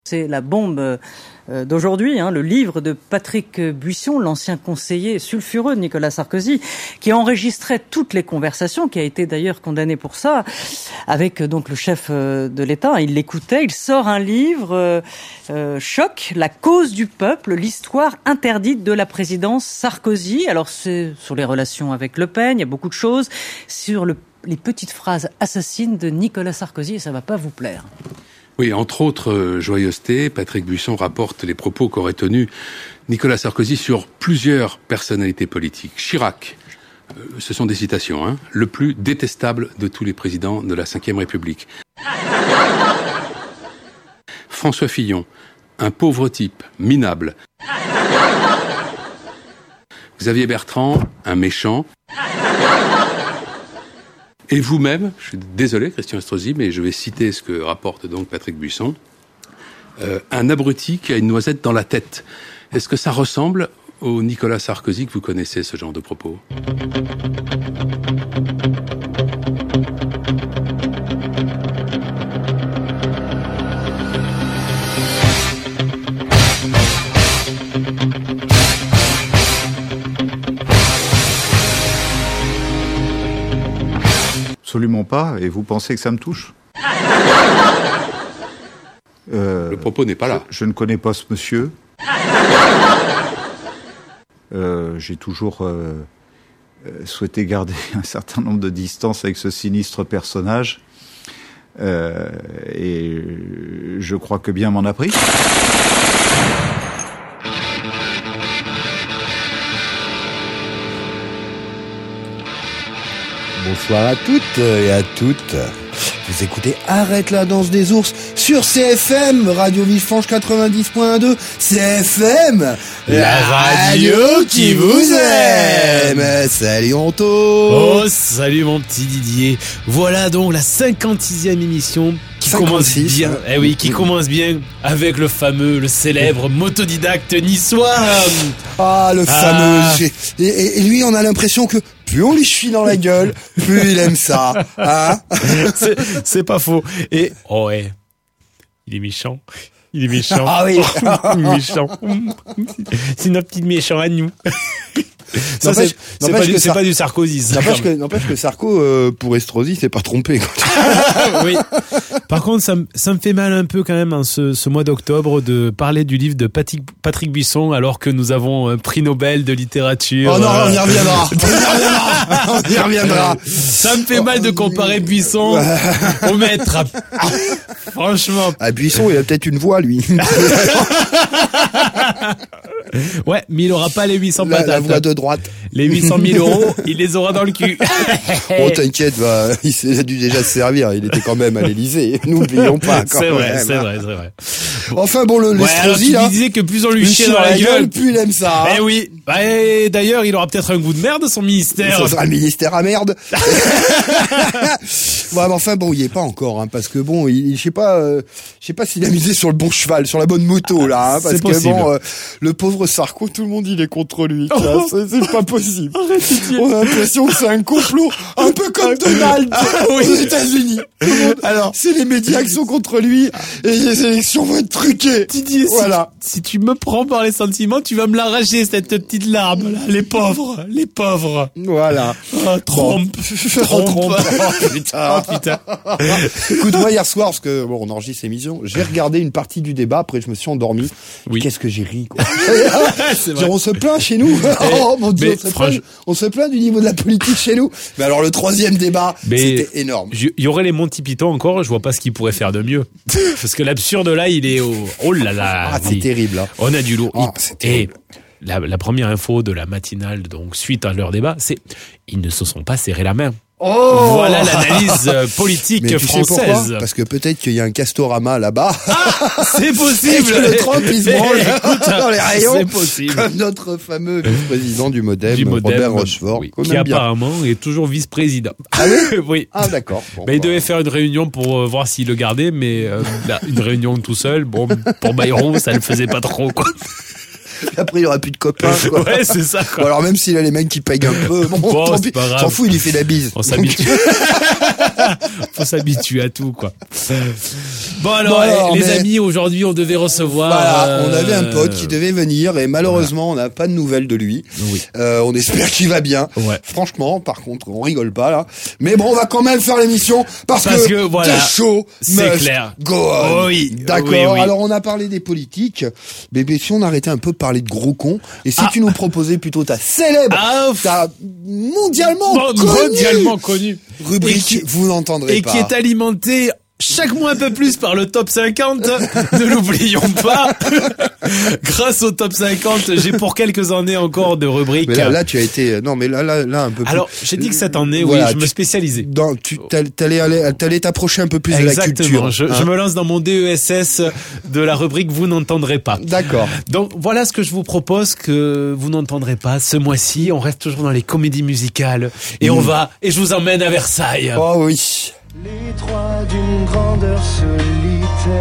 C'est la bombe d'aujourd'hui, le livre de Patrick Buisson, l'ancien conseiller sulfureux de Nicolas Sarkozy, qui a enregistré toutes les conversations, qui a été d'ailleurs condamné pour ça, avec donc le chef de l'État. Il l'écoutait, il sort un livre, Choc, la cause du peuple, l'histoire interdite de la présidence Sarkozy. Alors c'est sur les relations avec Le Pen, il y a beaucoup de choses, sur les petites phrases assassines de Nicolas Sarkozy, et ça va pas vous plaire. Oui, entre autres joyeusetés, Patrick Buisson rapporte les propos qu'aurait tenus Nicolas Sarkozy sur plusieurs personnalités politiques. Chirac, ce sont des citations, le plus détestable de tous les présidents de la Ve République. François Fillon, un pauvre type, minable. Xavier Bertrand, un méchant. Et vous-même, je suis désolé Christian Estrosi, mais je vais citer ce que rapporte donc Patrick Buisson, un abruti qui a une noisette dans la tête. Est-ce que ça ressemble au Nicolas Sarkozy que vous connaissez, ce genre de propos ? Absolument pas, et vous pensez que ça me touche ? Le propos n'est pas là. Je ne connais pas ce monsieur. J'ai toujours souhaité garder un certain nombre de distances avec ce sinistre personnage, et je crois que bien m'en a pris. Bonsoir à toutes et à toutes. Vous écoutez Arrête la danse des ours sur CFM, Radio Villefranche 90.2. CFM, la radio qui vous aime. Salut Anto. Oh, salut mon petit Didier. Voilà donc la 56e émission qui 56, commence bien. hein. Eh oui, qui commence bien avec le fameux, le célèbre motodidacte niçois. Ah, le fameux. Et lui, on a l'impression que plus on lui chie dans la gueule, plus il aime ça. Hein? C'est pas faux. Et oh ouais, il est méchant. Il est méchant. Ah oui. Il est méchant. C'est notre petit méchant à nous. Ça, c'est pas du Sarkozy. Ça, N'empêche que Sarko, pour Estrosi, s'est pas trompé. Quoi. Oui. Par contre, ça me fait mal un peu quand même en ce mois d'octobre de parler du livre de Patrick Buisson alors que nous avons un prix Nobel de littérature. Oh non, on y reviendra. On y reviendra. Ça me fait mal de comparer Buisson au maître. Franchement. Ah, Buisson, il a peut-être une voix, lui. Ouais, mais il aura pas les 800 patates. La voix de droite. Les 800 000 €, il les aura dans le cul. Oh, t'inquiète, il a dû déjà se servir. Il était quand même à l'Élysée. N'oublions pas. C'est vrai. Enfin bon, l'Estrosi, là. Tu disais que plus on lui chie dans la gueule, plus il aime ça. Eh oui. Et d'ailleurs, il aura peut-être un goût de merde, son ministère. Ça sera le ministère à merde. Ouais, mais enfin bon, il y est pas encore, parce que bon, je sais pas s'il a misé sur le bon cheval, sur la bonne moto, là, parce que possible. bon, le pauvre Sarko, tout le monde il est contre lui. C'est pas possible. On a l'impression que c'est un complot, un peu comme Donald aux États-Unis. Alors, c'est les médias qui sont contre lui et les élections vont être truquées. Didier, voilà. Si tu me prends par les sentiments, tu vas me l'arracher, cette petite larme, là. Les pauvres. Voilà. Oh, trompe. Oh, putain. Écoute, moi, hier soir, parce que, bon, on enregistre l'émission, j'ai regardé une partie du débat, après je me suis endormi. Oui. Qu'est-ce que j'ai ri, quoi. C'est vrai. On se plaint chez nous. Oh, mon Dieu, on se plaint du niveau de la politique chez nous. Mais alors, le troisième débat, c'était énorme. Il y aurait les Monty Python encore, je vois pas ce qu'ils pourraient faire de mieux. Parce que l'absurde, là, il est au... Oh là là. Ah, c'est terrible, hein. On a du lourd. C'est terrible. La première info de la matinale, donc, suite à leur débat, c'est ils ne se sont pas serrés la main. Oh, voilà l'analyse politique mais tu française. sais pourquoi ? Parce que peut-être qu'il y a un Castorama là-bas. Ah, c'est possible. Et que le Trump, il se branle dans les rayons. C'est possible. Comme notre fameux vice-président du Modem, Robert Rochefort. Oui, qui apparemment est toujours vice-président. Ah oui ? Oui. Ah d'accord. Bon, il devait faire une réunion pour voir s'il le gardait, mais une réunion tout seul, bon, pour Bayrou, ça le faisait pas trop, quoi. Après, il aura plus de copains, quoi. Ouais, c'est ça, quoi. Ou alors, même s'il a les mecs qui payent un peu, tant pis, c'est pas grave. s'en fout, il lui fait la bise. On s'habitue. Faut s'habituer à tout, quoi. Bon, alors, les amis, aujourd'hui, on devait recevoir... Voilà, on avait un pote qui devait venir et malheureusement, on n'a pas de nouvelles de lui. Oui. On espère qu'il va bien. Ouais. Franchement, par contre, on rigole pas, là. Mais bon, on va quand même faire l'émission parce que voilà, the show c'est must clair. go on. Oui. D'accord. Oui, oui. Alors, on a parlé des politiques. Bébé, si on arrêtait un peu de parler de gros cons et si tu nous proposais plutôt ta célèbre, ta mondialement connue rubrique, vous n'entendrez et pas. qui est alimentée chaque mois un peu plus par le top 50, ne l'oublions pas. Grâce au top 50, j'ai pour quelques années encore de rubriques. Mais là tu as été, non mais là un peu plus. Alors, j'ai dit que cette année, voilà, oui, je me spécialisais. T'allais t'approcher un peu plus Exactement. de la culture. Je me lance dans mon DESS de la rubrique Vous n'entendrez pas. D'accord. Donc, voilà ce que je vous propose que vous n'entendrez pas ce mois-ci. On reste toujours dans les comédies musicales et et je vous emmène à Versailles. Oh oui. Les trois d'une grandeur solitaire.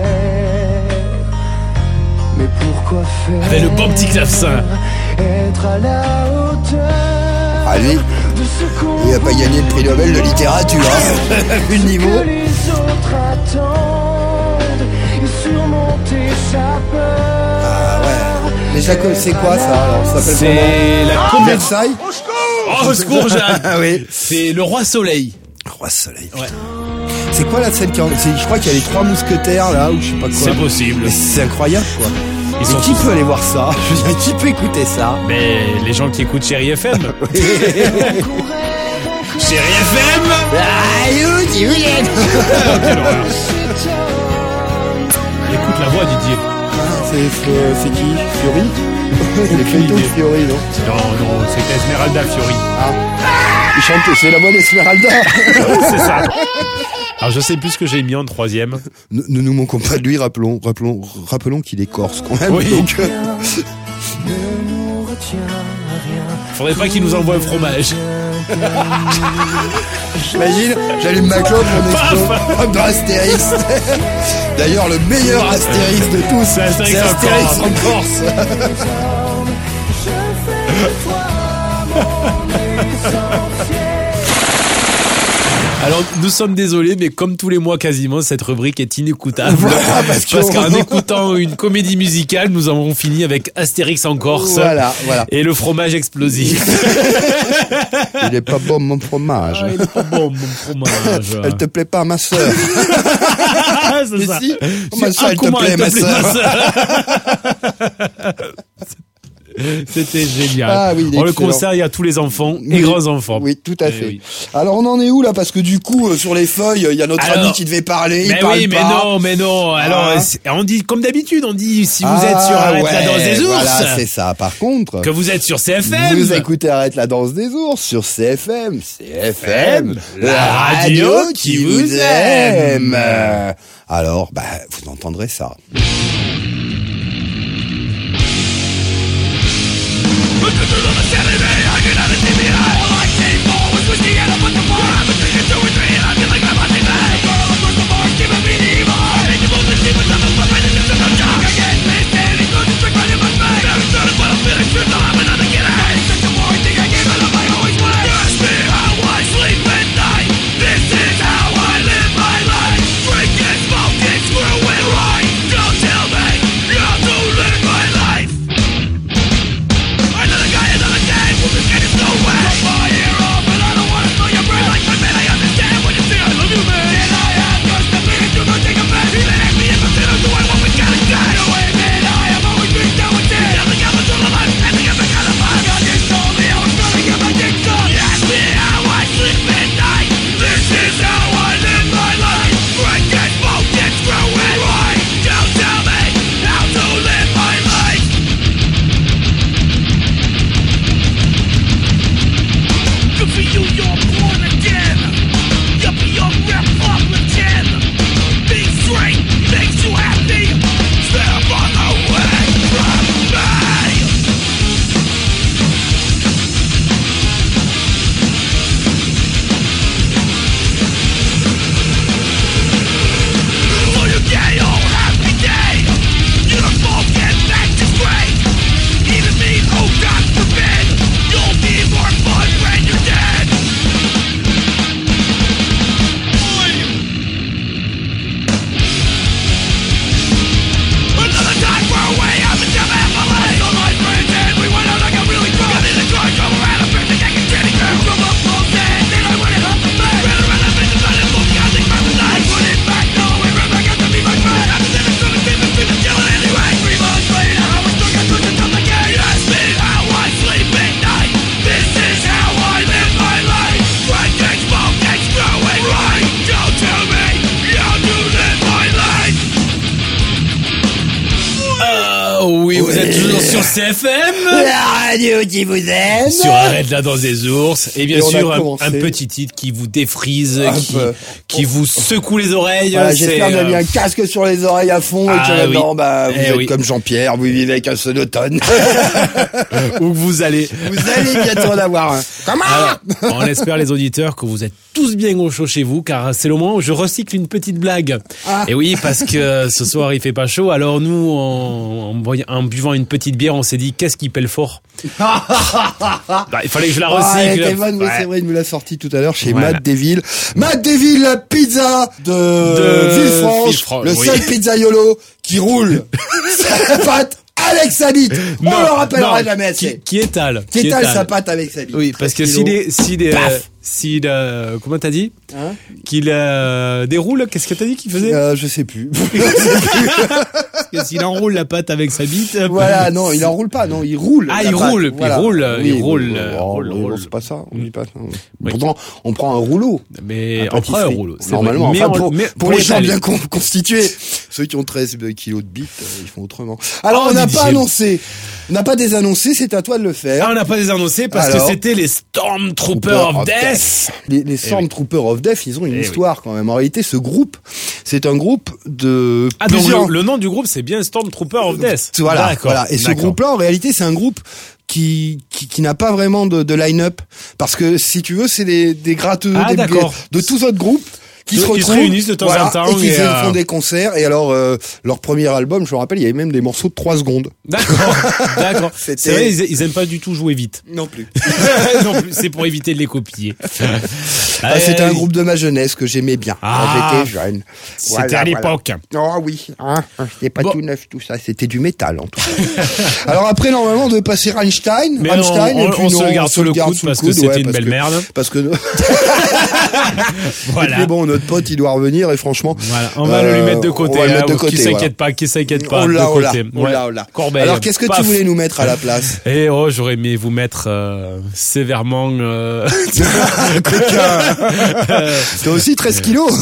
Mais pourquoi faire Avec le bon petit clavecin. Être à la hauteur. Allez, de ce qu'on il a pas gagné le prix Nobel de littérature, hein. Vu le niveau. que les autres attendent et surmonter sa peur. Ah ouais. Mais ça, c'est quoi ça alors? Ça s'appelle C'est la comment? comédie. Versailles. Oh, au secours, Jeanne. Ah oui. C'est le Roi Soleil. Roi Soleil. Ouais. C'est quoi la scène je crois qu'il y a les trois mousquetaires là ou je sais pas quoi. C'est possible. Mais c'est incroyable quoi. Ils sont qui peut aller voir ça? Je veux dire, qui peut écouter ça? Mais les gens qui écoutent Chéri FM. Chéri FM. Quelle horreur. Écoute la voix, Didier. C'est qui? Fiori? Aucune C'est plutôt idée. Fiori, non? Non, c'était Esmeralda Fiori. Il chante, c'est la voix d'Esmeralda. C'est ça. Alors je sais plus ce que j'ai mis en troisième. Ne nous manquons pas de lui, rappelons qu'il est corse quand même. Oui. Donc, ne nous retient rien. Faudrait pas qu'il nous envoie un fromage. j'imagine, j'allume ma clope, on est comme dans Astérix. D'ailleurs, le meilleur Astérix de tous, C'est Astérix en Astérix Corse. en Corse. Je fais de toi mon essentiel. Alors nous sommes désolés, mais comme tous les mois quasiment, cette rubrique est inécoutable. Voilà, parce qu'en écoutant une comédie musicale, nous avons fini avec Astérix en Corse. Voilà. Et le fromage explosif. Il est pas bon mon fromage. Il est pas bon, mon fromage. Elle te plaît pas, ma sœur. C'est Mais ça. si, ma sœur, elle te Comment plaît, ma sœur. C'était génial. Ah oui, il est On le excellent. conseille à tous les enfants et Oui. grands enfants. Oui, tout à Eh fait. oui. Alors on en est où là? Parce que du coup, sur les feuilles, il y a notre Alors, ami qui devait parler. Mais il parle oui, pas. mais non. Alors, Ah. on dit comme d'habitude, on dit si vous êtes sur Arrête la danse des ours, Voilà, c'est ça. Par contre, que vous êtes sur CFM. vous écoutez Arrête la danse des ours sur CFM. CFM, la radio qui vous aime. Alors, vous entendrez ça. Fire off, and I don't wanna know your brain like my man. I understand what you feel. I love you, man. Oui, vous êtes toujours sur CFM, La radio qui vous aime. sur Arrête la danse des ours, et bien Et on a sûr commencé. un petit titre qui vous défrise, Un peu. qui vous secoue les oreilles. Voilà, c'est, j'espère que vous avez mis un casque sur les oreilles à fond et Ah, que maintenant, oui. bah, vous Eh êtes oui. comme Jean-Pierre, vous vivez avec un sonotone. où vous allez. Vous allez bientôt en avoir un. Comment? Alors, on espère les auditeurs que vous êtes tous bien au chaud chez vous, car c'est le moment où je recycle une petite blague. Ah. Et oui, parce que ce soir il fait pas chaud, alors nous, en buvant une petite bière, on s'est dit qu'est-ce qui pèle fort. Bah, il fallait que je la Ah, elle recycle. était bonne, mais Ouais. c'est vrai, il nous l'a sorti tout à l'heure chez Voilà. Matt Deville. Matt Deville, la pizza de Villefranche, Villefranche, le oui. seul pizzaiolo qui roule sa pâte avec sa bite. On Non, le rappellera non, jamais assez. Qui étale. Qui étale sa pâte avec sa bite. Oui, parce que 13 s'il comment t'as dit? Hein Qu'il déroule, qu'est-ce que t'as dit qu'il faisait? Je sais plus. Parce que s'il enroule la pâte avec sa bite. Voilà, non, il enroule pas, non, il roule. Ah, la il pâte. roule, Voilà. il roule, Oui, il roule, oui, roule. c'est pas ça, on dit pas ça. Oui. Pourtant, on prend un rouleau. Mais Un on prend un pâtisserie. rouleau. c'est Normalement, vrai. Mais enfin, on- mais pour les gens étaler. bien constitués. Ceux qui ont 13 kilos de bites, ils font autrement. Alors, Oh, on n'a Didier. pas annoncé. On n'a pas désannoncé, c'est à toi de le faire. Ah, on n'a pas désannoncé parce Alors que c'était les Stormtroopers of Death. Les Stormtroopers of Death, ils ont une Eh histoire quand même. En réalité, ce groupe, c'est un groupe de Ah, donc plusieurs... le nom du groupe, c'est bien Stormtroopers of Death. Voilà, D'accord. voilà. Et ce D'accord. groupe-là, en réalité, c'est un groupe qui n'a pas vraiment de line-up. Parce que, si tu veux, c'est des gratteux Ah, d'accord. de tous autres groupes qui se Ils se retrouvent, réunissent de temps en temps et qui et, font des concerts. Et alors, leur premier album, je me rappelle, il y avait même des morceaux de 3 secondes. D'accord. D'accord. C'était- C'est vrai, ils aiment pas du tout jouer vite. Non plus. non plus, c'est pour éviter de les copier. C'était un groupe de ma jeunesse que j'aimais bien Ah. quand j'étais jeune. C'était à l'époque. Oh oui, hein, c'était pas Bon. tout neuf tout ça, c'était du métal en tout cas. Alors après normalement on devait passer Rammstein, Mais Rammstein on et puis on non, se le garde sous le coude sous parce que coude, c'était ouais, une parce belle que- merde. Parce que Voilà. et puis bon notre pote il doit revenir et franchement Voilà, on va le lui mettre de côté. on va le mettre de hein, côté, qui s'inquiète pas, qui s'inquiète pas. Oh là, de oh là, côté. oh là, oh là. Corbeil. Alors qu'est-ce que tu Paf. voulais nous mettre à la place? Eh oh, j'aurais aimé vous mettre sévèrement. T'as aussi 13 kilos.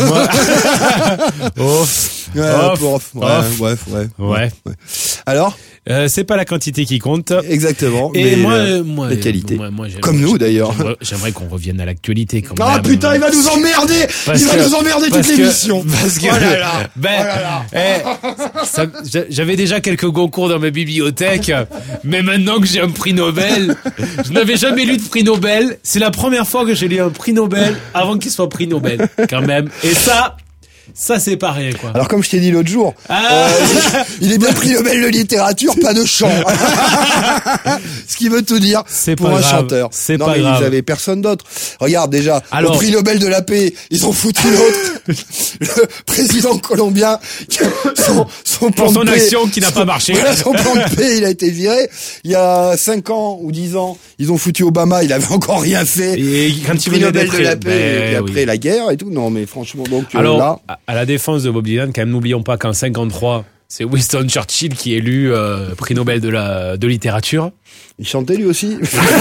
Off. Ouais, Off. off, ouais, Off. ouais. Ouais. Alors C'est pas la quantité qui compte. exactement. Et mais moi, la qualité. moi, j'aime- Comme nous d'ailleurs. J'aimerais qu'on revienne à l'actualité quand Ah même. putain, il va nous emmerder. Parce Il va que- nous emmerder parce toute que- l'émission. Parce que, Oh là là. ben, Oh là j'avais déjà quelques concours dans ma bibliothèque, mais maintenant que j'ai un prix Nobel, je n'avais jamais lu de prix Nobel. C'est la première fois que j'ai lu un prix Nobel avant qu'il soit prix Nobel, quand même. Et ça c'est pas rien, quoi. Alors comme je t'ai dit l'autre jour, Ah. il est bien pris Nobel de littérature, pas de chant. Ce qui veut tout dire C'est pour pas un grave. chanteur. C'est non pas mais grave. ils avaient personne d'autre. Regarde déjà, Alors- au prix Nobel de la paix, ils ont foutu l'autre, le président colombien, son plan Pour son de paix, action qui n'a pas marché. Voilà, son plan de paix, il a été viré. Il y a 5 ans ou 10 ans, ils ont foutu Obama, il avait encore rien fait. Et quand il Prix venait Nobel d'être de la élu, paix, et puis ben après oui. la guerre et tout. Non mais franchement, donc Alors, là, à la défense de Bob Dylan, quand même, n'oublions pas qu'en 53, c'est Winston Churchill qui est élu prix Nobel de littérature. il chantait lui aussi.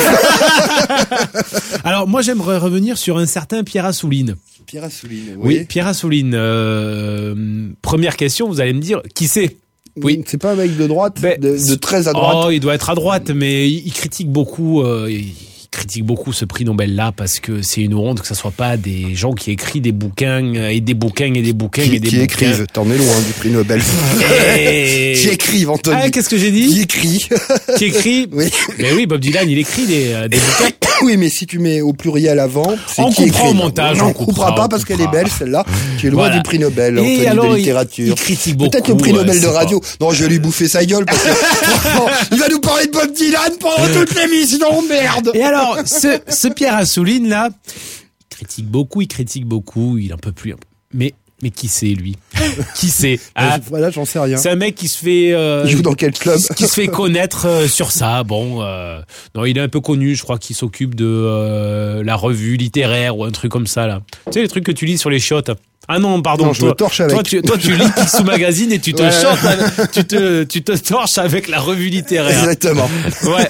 Alors, moi, j'aimerais revenir sur un certain Pierre Assouline. Pierre Assouline, Oui, Pierre Assouline. Première question, vous allez me dire, qui c'est? Oui. C'est pas un mec de droite, Ben, de très à droite. Oh, il doit être à droite, mais il critique beaucoup. Il critique beaucoup ce prix Nobel-là parce que c'est une honte que ça soit pas des gens qui écrivent des bouquins et des bouquins et des bouquins et des qui bouquins. écrivent. T'en es loin du prix Nobel. Et... Qui écrivent, Anthony. Ah, qu'est-ce que j'ai Qui dit? écrit. Qui écrit? Oui. Mais oui, Bob Dylan, il écrit des bouquins. Oui, mais si tu mets au pluriel avant, c'est On qui coupera écrit. au montage, On on coupera coupera, pas on parce qu'elle coupera. est belle, celle-là. Tu es loin Voilà. du prix Nobel, Et Anthony, alors, de littérature. il critique beaucoup. Peut-être le prix Nobel de c'est radio. Non, je vais lui bouffer sa gueule parce que, franchement, il va nous parler de Bob Dylan pendant toute l'émission, merde. Et alors, ce Pierre Assouline, là, il critique beaucoup, il en peut plus. Mais qui c'est, lui? Qui c'est? Ah, Voilà, j'en sais rien. c'est un mec qui se fait... Il joue dans quel club? qui se fait connaître sur ça. Bon, non, il est un peu connu, je crois qu'il s'occupe de la revue littéraire ou un truc comme ça, là. Tu sais, les trucs que tu lis sur les chiottes. Ah non, pardon. Non, je me torche avec. Toi, tu lis Picsou Magazine et tu te chantes, tu te torches avec la revue littéraire. Exactement. Ouais.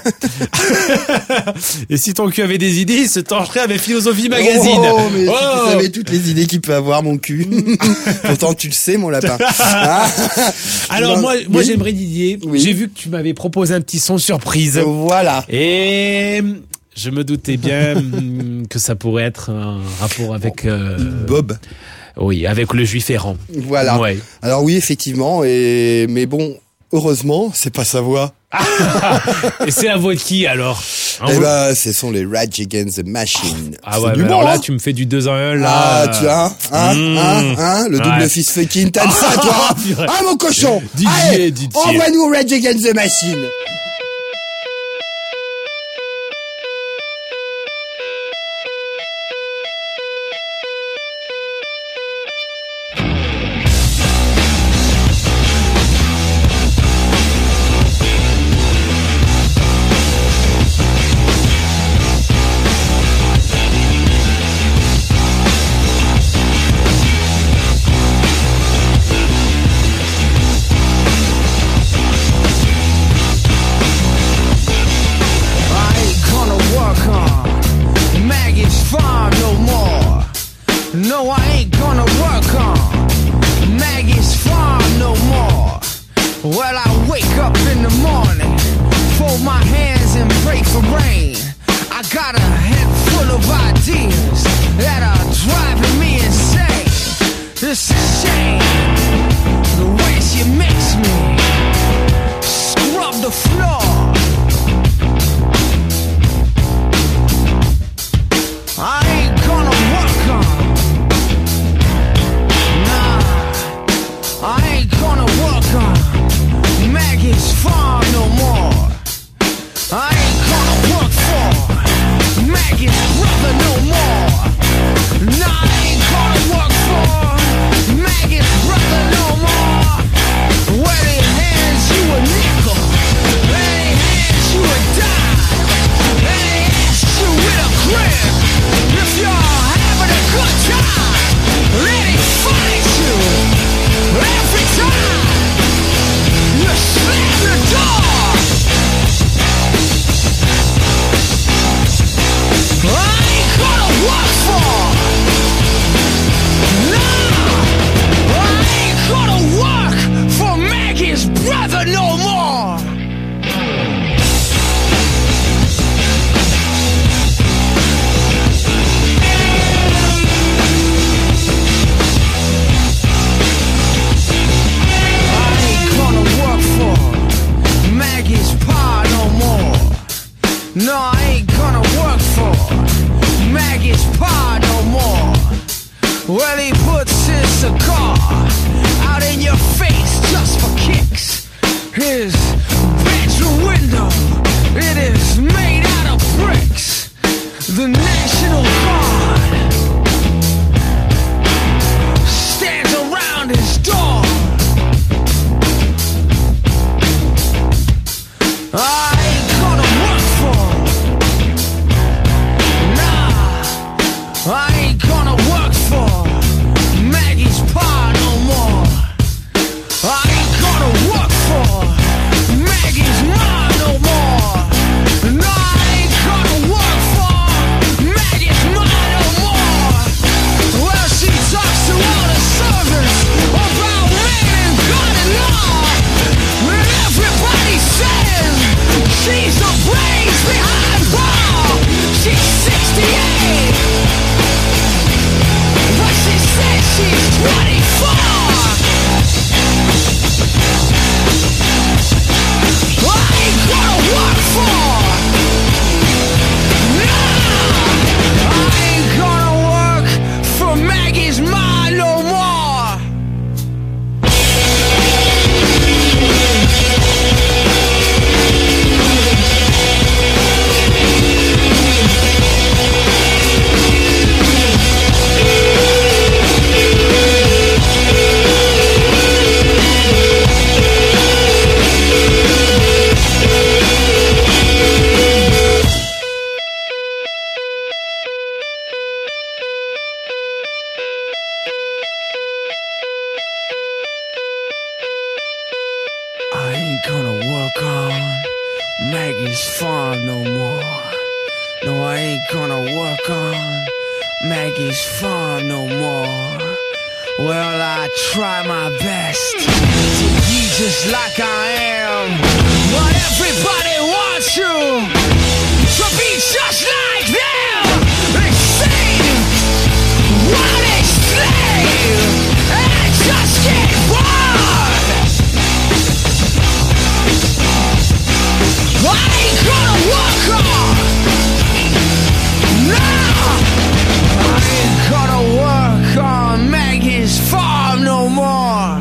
Et si ton cul avait des idées, il se torcherait avec Philosophie Magazine. Oh, mais si tu savais toutes les idées qu'il peut avoir, mon cul. Pourtant, tu le sais, mon lapin. Ah. Alors, Non, moi, oui. j'aimerais, Didier, Oui. j'ai vu que tu m'avais proposé un petit son surprise. Voilà. Et je me doutais bien que ça pourrait être un rapport avec... Bob. Oui, avec le juif errant. Voilà. Ouais. Alors oui, effectivement, mais bon, heureusement, c'est pas sa voix. Et c'est la voix de qui, alors? Eh ben, ce sont les Rage Against the Machine. Ah C'est ouais, du mais bon, alors là, hein. tu me fais du 2 en 1, là. Ah, tu vois, le double Ouais. fist fucking, t'as ça, toi? Purée. Ah, mon cochon! Didier, Allez, Didier. envoie-nous Rage Against the Machine! I ain't gonna work on Maggie's farm no more. No, I ain't gonna work on Maggie's farm no more. Well, I wake up in the morning, fold my hands and pray for rain. I got a head full of ideas that are driving me insane. It's a shame the way she makes me scrub the floor. I ain't gonna work on. Nah, I ain't gonna work on Maggie's farm no more. I ain't gonna work for Maggie's brother no more. Nah, I ain't gonna work for Maggie's brother no more. Well, he hands you a nickel, and he hands you a dime, and he asks you with a grin if you're having a good time. Then he finds you every time you slam the door. I ain't gonna work for. No, I ain't gonna work for Maggie's brother no more. I ain't gonna work for Maggie's pa no more. No, I ain't gonna work for Maggie's pa no more. Well, he puts his cigar out in your face just for kicks. His bedroom window, it is made out of bricks. The National Guard stands around his door. I ain't gonna work for. Nah, I ain't gonna work for ain't gonna work on Maggie's farm no more. No, I ain't gonna work on Maggie's farm no more. Well, I try my best to be just like I am, but everybody wants you to be just like them. They say what they say, and I just get bored. I ain't gonna work on. No, I ain't gonna work on Maggie's farm no more.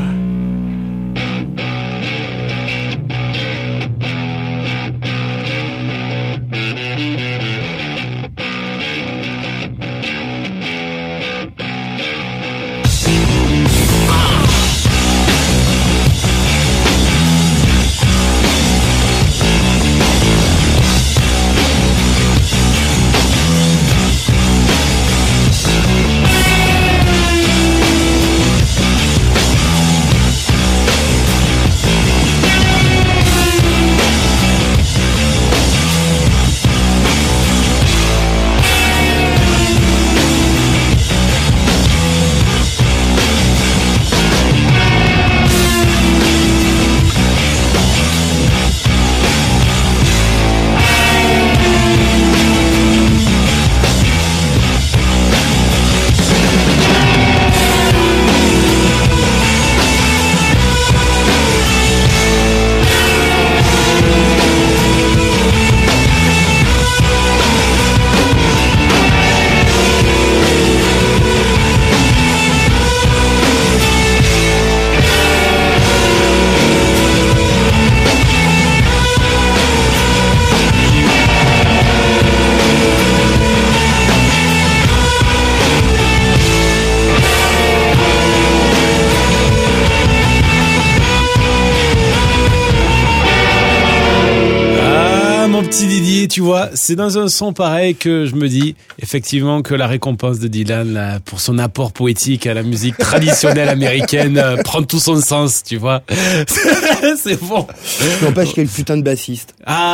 Tu vois, c'est dans un son pareil que je me dis effectivement que la récompense de Dylan là, pour son apport poétique à la musique traditionnelle américaine prend tout son sens, tu vois. C'est bon. N'empêche quel putain de bassiste.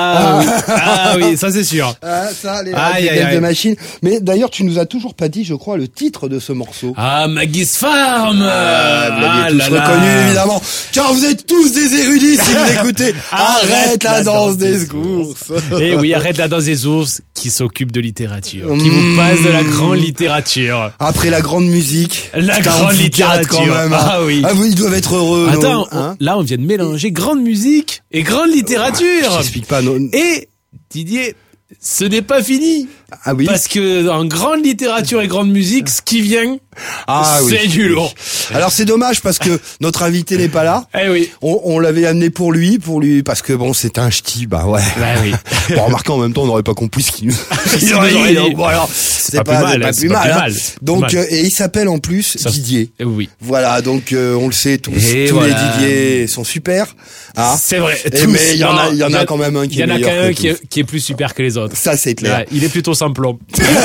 Ah oui, ça c'est sûr. Ça, les de machine. Mais d'ailleurs, tu nous as toujours pas dit, je crois, le titre de ce morceau. Ah, Maggie's Farm. Vous l'aviez tous reconnu, évidemment. Car vous êtes tous des érudits si vous écoutez. Arrête la danse des ours. Et oui, arrête la danse des ours qui s'occupe de littérature, qui vous passe de la grande littérature. Après la grande musique. La grande littérature. Quand même, hein. Ah oui. Ah oui, ils doivent être heureux. Attends, là on vient de mélanger grande musique et grande littérature. J'explique pas. Non. Et Didier, ce n'est pas fini. Ah oui. Parce que en grande littérature et grande musique, ce qui vient, c'est du lourd. Alors c'est dommage parce que notre invité n'est pas là. Eh oui. On l'avait amené pour lui, parce que bon, c'est un ch'ti, bah ouais. Bah oui. Bon, remarquez en même temps, on n'aurait pas compris ce qu'il nous aurait dit. Bon alors, c'est pas plus mal. Donc, et il s'appelle en plus Didier. Oui. Voilà, donc on le sait tous. Et tous voilà. les Didier sont super. Ah. C'est vrai. Mais il y en a quand même un qui est meilleur. Il y en a qu'un qui est plus super que les autres. Ça c'est clair. Ouais, il est plutôt sans plomb.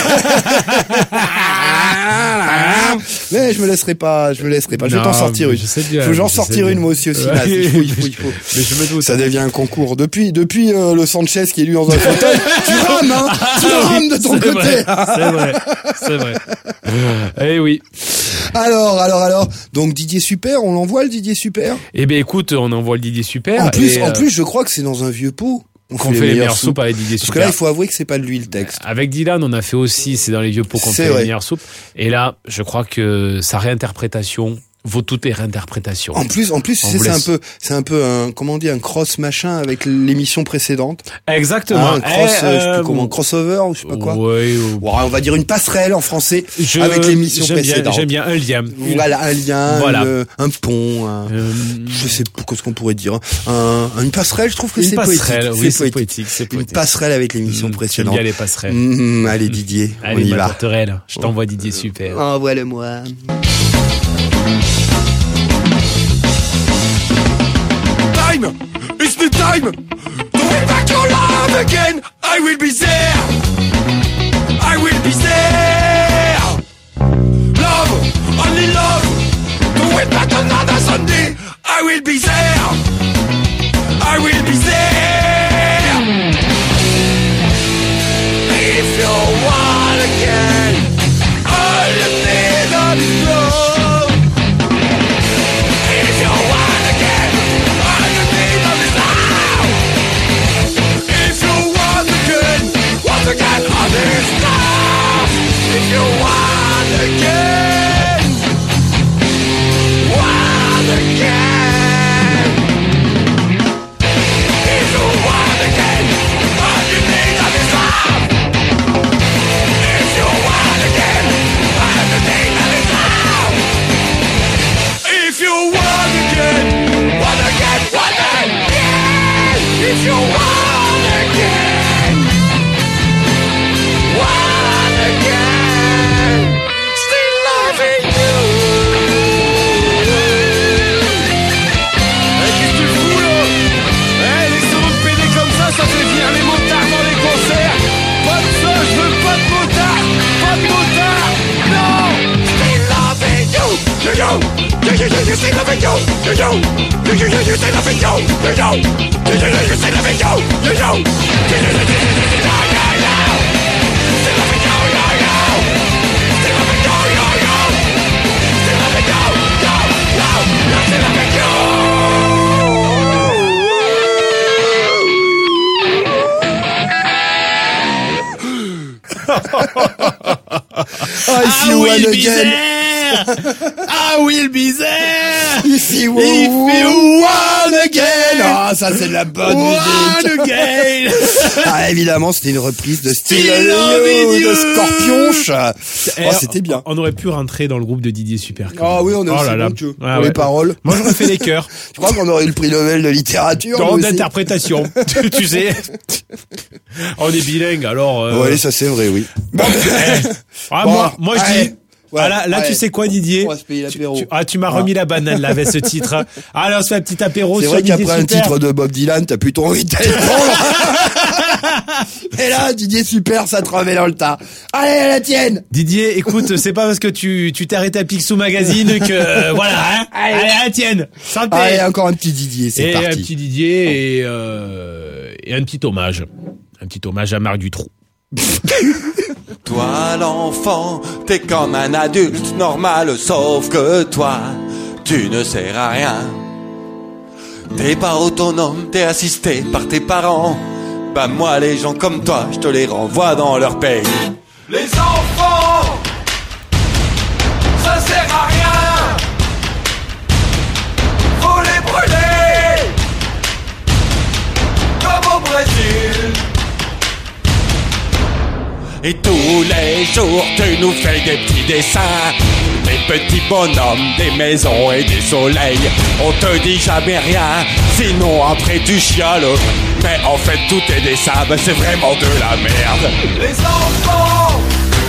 Mais je me laisserai pas. Je vais t'en sortir une. Faut que j'en sortir une moi aussi cinéma. Il faut. Mais je me doute. Ça devient un concours. Depuis le Sanchez qui est lui dans un fauteuil, tu rames, hein. Tu rames de ton côté. C'est vrai. Eh oui. Alors. Donc Didier Super, on l'envoie le Didier Super. Eh ben écoute, on envoie le Didier Super. En plus, je crois que c'est dans un vieux pot. On fait les meilleures soupes avec Didier Super. Parce que là, il faut avouer que c'est pas de lui le texte. Avec Dylan, on a fait aussi, c'est dans les vieux pots qu'on fait les meilleures soupes. Et là, je crois que sa réinterprétation vaut toutes les réinterprétations. En plus, c'est un peu un cross machin avec l'émission précédente. Exactement. Un cross, je sais plus comment, crossover ou je sais pas quoi. Ouais, on va dire une passerelle en français avec l'émission précédente. J'aime bien un lien. Voilà, un lien, un pont, je sais pas ce qu'on pourrait dire. Une passerelle, je trouve que c'est poétique. Oui, c'est poétique. Une passerelle avec l'émission précédente. J'aime bien les passerelles. Allez Didier, allez, on y va. Tourterelle, je t'envoie Didier Super. Envoie-le-moi. Time! It's the time! To win back your love again! I will be there! I will be there! Love! Only love! To win back another Sunday! I will be there! if you want again, still loving you. Qu'est-ce que tu fous là? Laissez-vous me péder comme ça fait venir les motards dans les concerts. Pas de ça, je veux pas de motards. Pas de motards, non. Still loving you, you, still loving you, you, still loving you, you, still loving you, you, still loving you, If you want again. I will be there. If you want again. Ah, ça c'est de la bonne musique. Again. Ah, évidemment, c'était une reprise de Still Loving You de Scorpionche. Oh, c'était bien. On aurait pu rentrer dans le groupe de Didier Super. Ah oui, on est aussi bon que pour les paroles. Moi, j'aurais fait les chœurs. Je crois qu'on aurait eu le prix Nobel de littérature. Non, d'interprétation. Tu sais. On est bilingue, alors. Oui, ça c'est vrai, oui. Moi, je dis. Voilà, là, tu sais quoi, Didier? On va se payer l'apéro. Tu m'as remis la banane, là, avec ce titre. Allez, on se fait un petit apéro. C'est vrai qu'après un titre de Bob Dylan, t'as plutôt envie de t'aller Et là, Didier Super, ça te remet dans le tas. Allez, à la tienne! Didier, écoute, c'est pas parce que tu t'es arrêté à Picsou Magazine que, voilà, hein. Allez, à la tienne. Santé. Allez, encore un petit Didier, c'est parti. Et un petit Didier et un petit hommage. Un petit hommage à Marc Dutroux. Toi l'enfant, t'es comme un adulte normal, sauf que toi, tu ne sers à rien. T'es pas autonome, t'es assisté par tes parents. Bah moi les gens comme toi, je te les renvoie dans leur pays. Les enfants, ça sert à rien. Faut les brûler, comme au Brésil. Et tous les jours tu nous fais des petits dessins, des petits bonhommes, des maisons et des soleils. On te dit jamais rien, sinon après tu chiales. Mais en fait tous tes dessins, ben c'est vraiment de la merde. Les enfants,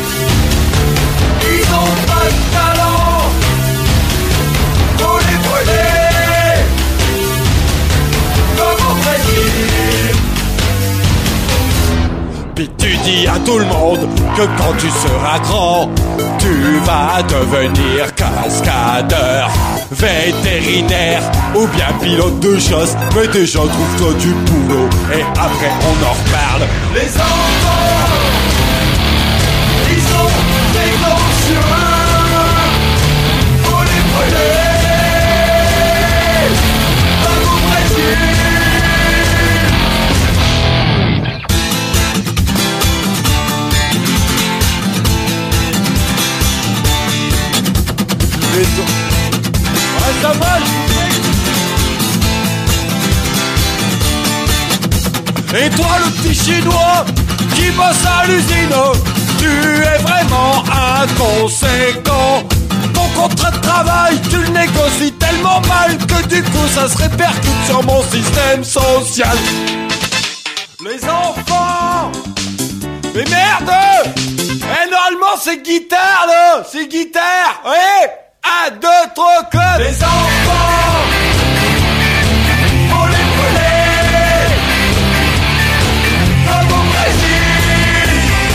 ils ont pas de talent. Faut les brûler, comme au Brésil. Puis tu dis à tout le monde que quand tu seras grand, tu vas devenir cascadeur, vétérinaire ou bien pilote de chasse. Mais déjà trouve-toi du boulot et après on en reparle. Les enfants, ils ont des gants sur eux. Faut les brûler, comme au Brésil. Ça va, et toi le petit chinois qui bosse à l'usine, tu es vraiment inconséquent. Ton contrat de travail, tu le négocies tellement mal que du coup ça se répercute sur mon système social. Les enfants, mais merde, normalement c'est guitare là, c'est guitare, ouais. 1, 2, 3, clap. Les enfants, faut les brûler, comme au Brésil.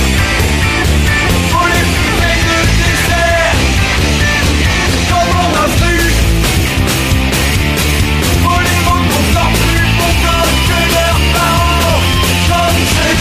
Faut les fumer de dessert, comme en Afrique. Faut les rendre encore plus contents que leurs parents, comme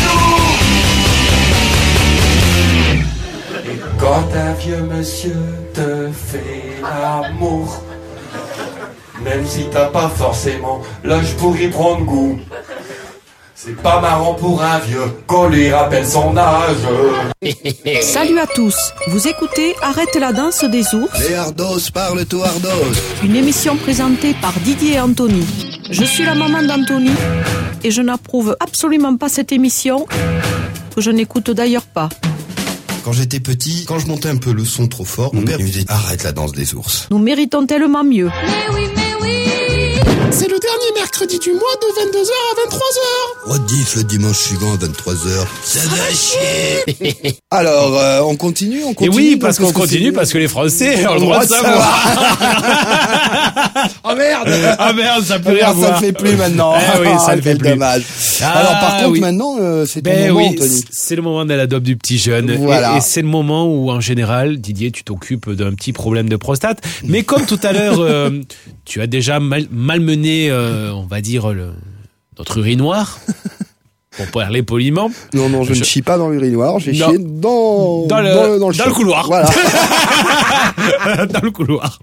chez nous. Et quand un vieux monsieur te fait l'amour, même si t'as pas forcément l'âge pour y prendre goût, c'est pas marrant pour un vieux qu'on lui rappelle son âge. Salut à tous, vous écoutez Arrête la danse des ours. Les Ardos parlent tout Ardos. Une émission présentée par Didier et Anthony. Je suis la maman d'Anthony et je n'approuve absolument pas cette émission, que je n'écoute d'ailleurs pas. Quand j'étais petit, quand je montais un peu le son trop fort, mon père me disait « Arrête la danse des ours ». Nous méritons tellement mieux. Mais oui, C'est le dernier mercredi du mois de 22h à 23h. Rediff le dimanche suivant à 23h. Ça va chier. Alors, on continue. Et oui, parce qu'on continue, parce que les Français ont le droit de savoir. Oh merde. Ah merde, ça peut rien Ça voir. le fait plus maintenant. Oui, ça le fait quel plus. dommage. Ah, Alors par contre, oui. maintenant, c'est ton moment, Anthony. C'est le moment de la dope du petit jeune. Voilà. Et c'est le moment où, en général, Didier, tu t'occupes d'un petit problème de prostate. Mais comme tout à l'heure, tu as déjà malmené, on va dire, notre urinoir, pour parler poliment. Non, je ne chie pas dans l'urinoir, j'ai Non. chié dans le couloir. Voilà. Dans le couloir.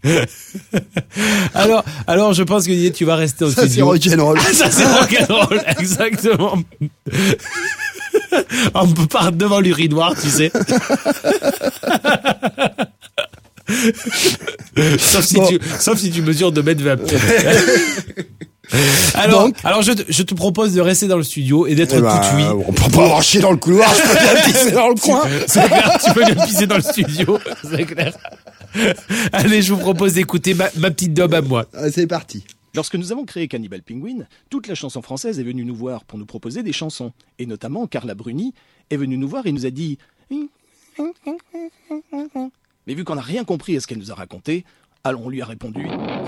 Alors, je pense que Didier, tu vas rester au Ça, c'est studio. rock'n'roll. Ça, c'est rock'n'roll, exactement. On peut pas devant l'urinoir, tu sais. Sauf si tu mesures 2,20 m. Alors je te propose de rester dans le studio et d'être tout oui. On peut pas avoir chié dans le couloir, je peux bien pisser dans le coin. C'est clair, tu peux bien pisser dans le studio, c'est clair. Allez, je vous propose d'écouter ma petite dobe à moi. C'est parti. Lorsque nous avons créé Cannibal Penguin, toute la chanson française est venue nous voir pour nous proposer des chansons. Et notamment, Carla Bruni est venue nous voir et nous a dit... Mais vu qu'on n'a rien compris à ce qu'elle nous a raconté, alors on lui a répondu...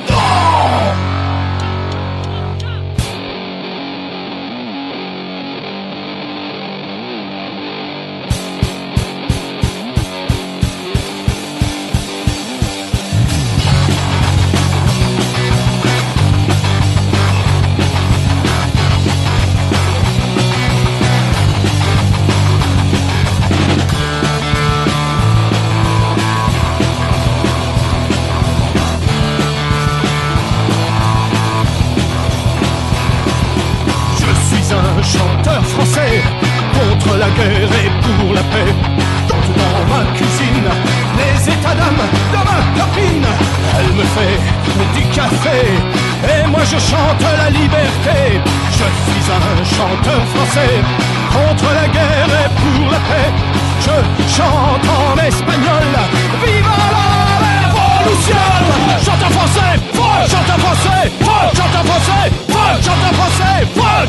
chanteur français contre la guerre et pour la paix. Quand dans ma cuisine, les états d'âme de ma copine, elle me fait du café et moi je chante la liberté. Je suis un chanteur français contre la guerre et pour la paix. Je chante en espagnol, viva la révolution. Chanteur français, fuck, chanteur français, fuck, chanteur français, fuck, chanteur français, fuck.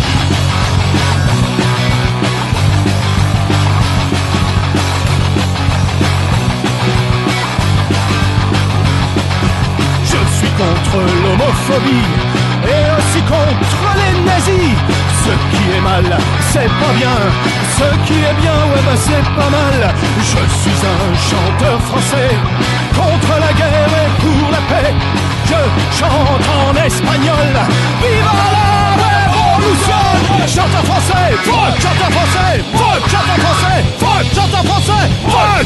Contre l'homophobie et aussi contre les nazis. Ce qui est mal, c'est pas bien. Ce qui est bien, ouais bah c'est pas mal. Je suis un chanteur français contre la guerre et pour la paix. Je chante en espagnol, viva la révolution. Chanteur français, fuck, chanteur français, fuck, chanteur français, fuck, chanteur français, fuck.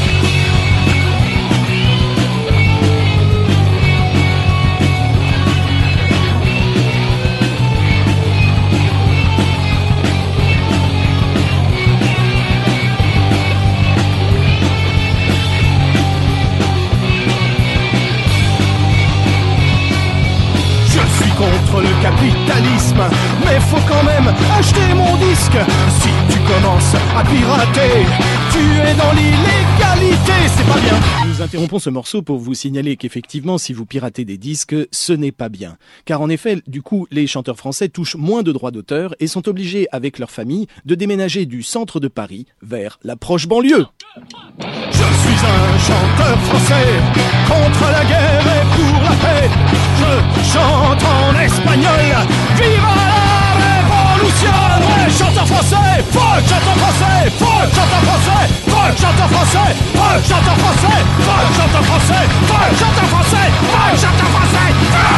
Contre le capitalisme, mais faut quand même acheter mon disque. Si tu commences à pirater, tu es dans l'illégalité, c'est pas bien. Nous interrompons ce morceau pour vous signaler qu'effectivement, si vous piratez des disques, ce n'est pas bien. Car en effet, du coup, les chanteurs français touchent moins de droits d'auteur et sont obligés, avec leur famille, de déménager du centre de Paris vers la proche banlieue. Je suis un chanteur français contre la guerre et pour la paix. Je chante en espagnol, viva la révolution. Ouais, chanteur français, fuck, chanteur français, fuck, chanteur français, fuck, chanteur français, fuck, chanteur français, fuck, chanteur français, fuck, chanteur français, fuck, chanteur français,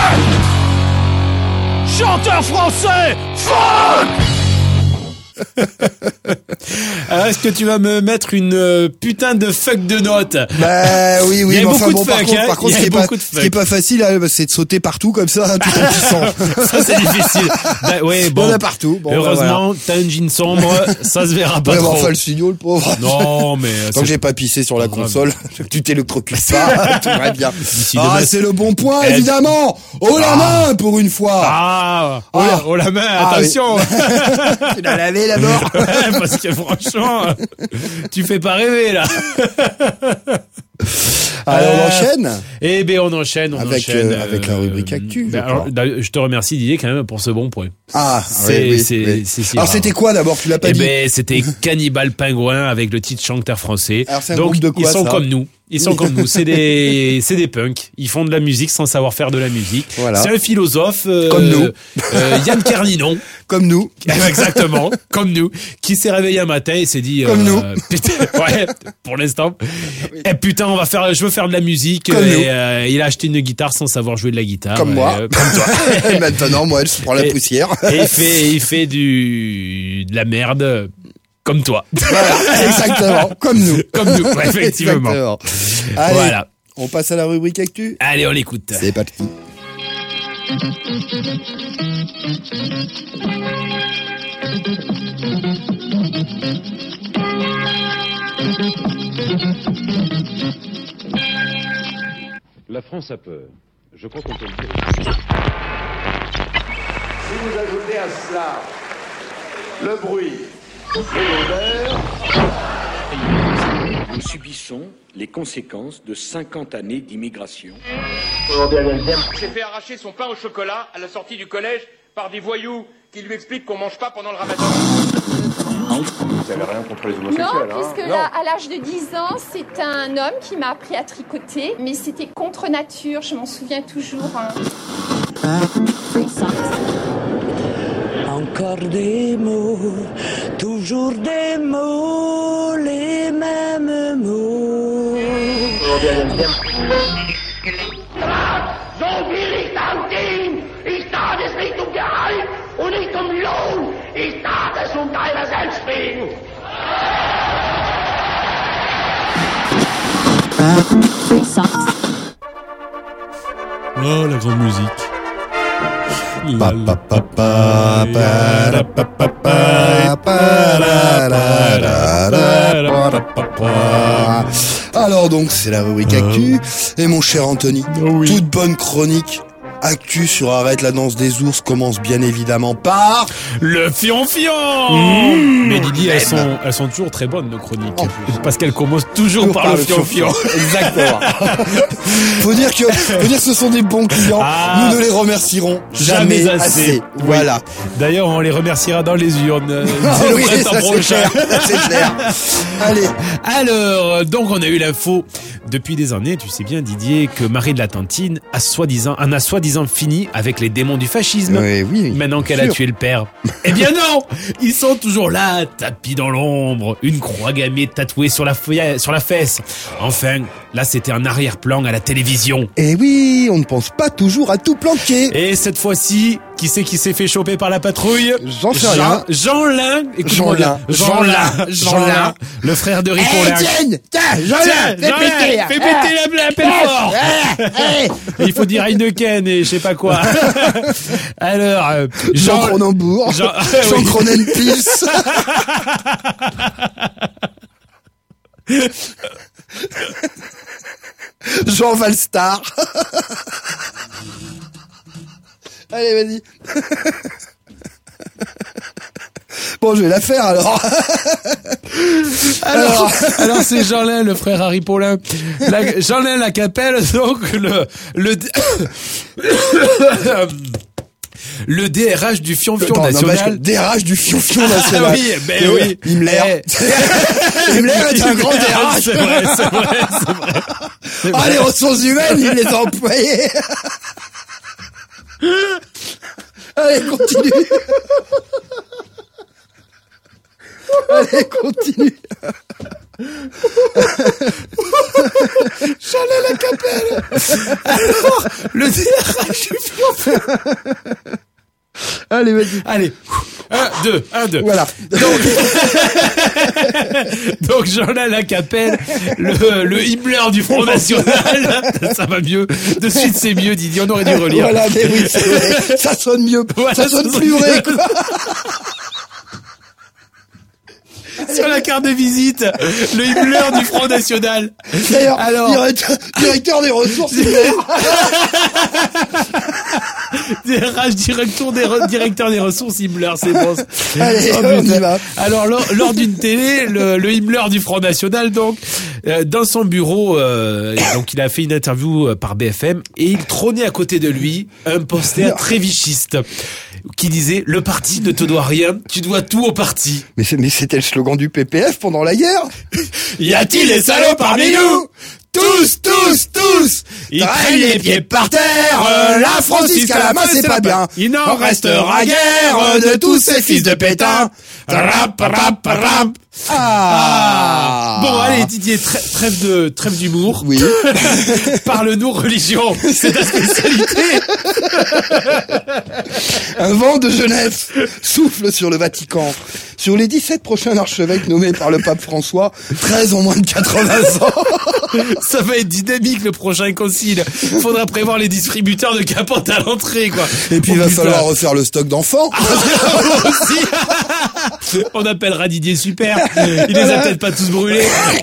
fuck. Chanteur français, fuck. Alors, est-ce que tu vas me mettre une putain de fuck de note? Bah oui, il y a mais beaucoup enfin, de bon, fuck, par contre, ce qui est pas facile, c'est de sauter partout comme ça, tout en pissant. Ça, c'est difficile. Bah, ouais, bon. Il y en a partout. Bon, heureusement, voilà. t'as un jean sombre, ça se verra pas ouais, trop. Enfin, le studio, le pauvre. Non, mais... Tant que j'ai pas pissé sur la console, tu t'électrocutes pas, tout va bien. Ah, c'est le bon point, évidemment. Oh la main, pour une fois. Oh la main, attention. Tu l'as lavé, la mort. Ouais, parce que franchement, tu fais pas rêver là. Allez, on enchaîne. Eh ben on enchaîne avec la rubrique actu. Alors, je te remercie Didier quand même pour ce bon point. Ah, c'est alors c'était quoi d'abord, tu l'as pas dit? Ben c'était Cannibal Pingouin avec le titre Chanteur français. Alors, c'est un donc groupe de quoi, ils sont ça comme nous. Ils sont comme nous, c'est des punks. Ils font de la musique sans savoir faire de la musique. Voilà. C'est un philosophe comme nous. Yann Kerninon. Comme nous. Exactement, comme nous, qui s'est réveillé un matin et s'est dit comme nous. Putain, ouais, pour l'instant. Oui. Et putain, je veux faire de la musique. Comme et il a acheté une guitare sans savoir jouer de la guitare. Comme moi. Comme toi. Et maintenant, moi, je prends la poussière. Et il fait de la merde. Comme toi. Voilà, exactement. Comme nous. Comme nous, ouais, effectivement. Exactement. Allez, voilà. On passe à la rubrique actu. Allez, on l'écoute. C'est parti. La France a peur. Je crois qu'on peut le dire. Si vous ajoutez à cela le bruit et l'odeur, nous subissons les conséquences de 50 années d'immigration. S'est fait arracher son pain au chocolat à la sortie du collège par des voyous qui lui expliquent qu'on mange pas pendant le ramadan. Vous n'avez rien contre les homosexuels, non, puisque là, à l'âge de 10 ans, c'est un homme qui m'a appris à tricoter, mais c'était contre nature, je m'en souviens toujours. Encore des mots, toujours des mots, les mêmes mots. So will ich dann gehen. Ich tat es nicht um Gehalt und nicht um Lohn. Ich tat es um deiner selbst wegen. Oh, la grande musique. Alors donc c'est la rubrique actu et mon cher Anthony, toute bonne chronique actu sur Arrête la danse des ours commence bien évidemment par le fion-fion. Mais Lydie, elles sont toujours très bonnes nos chroniques parce qu'elles commencent toujours par le fion-fion. Exactement. faut dire que ce sont des bons clients. Nous ne les remercierons jamais assez. Voilà. D'ailleurs, on les remerciera dans les urnes. Le printemps prochain. C'est clair. Allez. Alors, donc on a eu l'info depuis des années, tu sais bien Didier, que Marie de la Tantine a soi-disant fini avec les démons du fascisme. Oui, maintenant qu'elle a tué le père. Eh bien non, ils sont toujours là, tapis dans l'ombre, une croix gammée tatouée sur la fesse. Enfin, là c'était un arrière-plan à la télévision. Eh oui, on ne pense pas toujours à tout planquer. Et cette fois-ci, qui c'est qui s'est fait choper par la patrouille? J'en sais rien. Jeanlin, le frère de Ripollin. Jeanlin, fais péter la pelle fort. Il faut dire Heineken et je sais pas quoi. Alors, Jean Cronenbourg, Jean Cronenpils. Jean Valstar. Allez, vas-y. Bon, je vais la faire alors. Alors c'est Jeanlin, le frère Harry Paulin. Jeanlin Lacapelle, donc le DRH du Fion-Fion national. DRH du Fion-Fion national. Oui, oui. Himmler. Himmler est un grand DRH. C'est vrai. Les ressources humaines, il les a employées. Allez, continue. Jeanlin Lacapelle. Alors, le DRH du Fion-Fion. Allez, vas-y. Allez. 1, 2. Voilà. Donc Jeanlin Lacapelle, le Himmler du Front National. Ça va mieux. De suite, c'est mieux, Didier. On aurait dû relire. Voilà, mais oui, c'est vrai. Ça sonne mieux. Voilà, ça sonne plus vrai, quoi. Sur la carte de visite, le Himmler du Front National. D'ailleurs, directeur des ressources humaines. DRH, directeur des ressources Himmler, c'est bon. Allez, on y va. Alors, lors d'une télé, le Himmler du Front National, donc, dans son bureau, donc il a fait une interview par BFM et il trônait à côté de lui un poster très vichiste qui disait « Le parti ne te doit rien, tu dois tout au parti ». Mais c'était le slogan du PPF pendant la guerre. Y a-t-il des salauds parmi nous ? Tous Ils traînent les pieds par terre, la France jusqu'à la main c'est pas bien. Il n'en restera guère de tous ces fils de pétain. Bon, allez, Didier, trêve d'humour. Oui. Parle-nous religion. C'est ta spécialité. Un vent de jeunesse souffle sur le Vatican. Sur les 17 prochains archevêques nommés par le pape François, 13 ont moins de 80 ans. Ça va être dynamique, le prochain concile. Faudra prévoir les distributeurs de capotes à l'entrée, quoi. Et puis il va falloir refaire le stock d'enfants. On appellera Didier Super. Il les a peut-être pas tous brûlés.